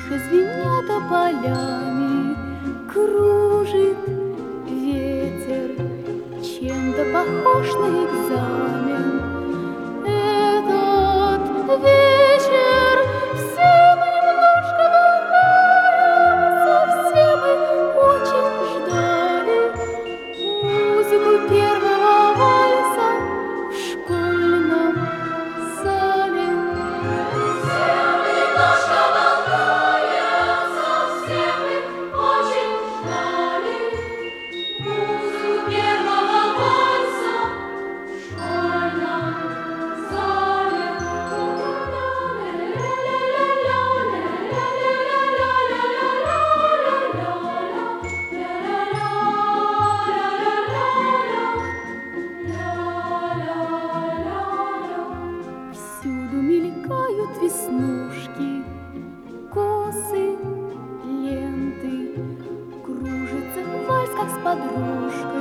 Тихо звеня тополями, кружит ветер, чем-то похож на экзамен. Этот вечер все мы немножко волнуемся, все мы очень ждали музыку первого вальса в школьном зале. Все мы немножко волнуемся, все мы очень ждали музыку первого вальса в школьном зале. Всюду мелькают веснушки, косы, ленты, кружится вальс, как с подружкой.